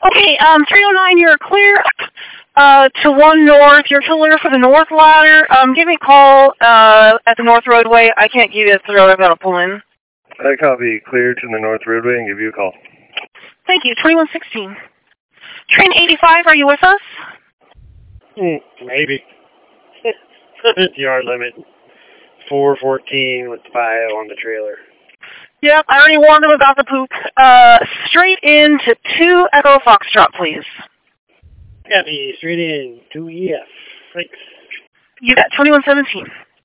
Okay, 309, you're clear to 1 north. You're clear for the north ladder. Give me a call at the north roadway. I can't give you a throw. I've got to pull in. I copy. Clear to the north roadway and give you a call. Thank you. 2116. Train 85, are you with us? Maybe. Yard limit. 414 with 5 on the trailer. Yep, I already warned him about the poop. Straight into 2 Echo Foxtrot, please. Copy. Straight in. 2EF. Thanks. You got 2117.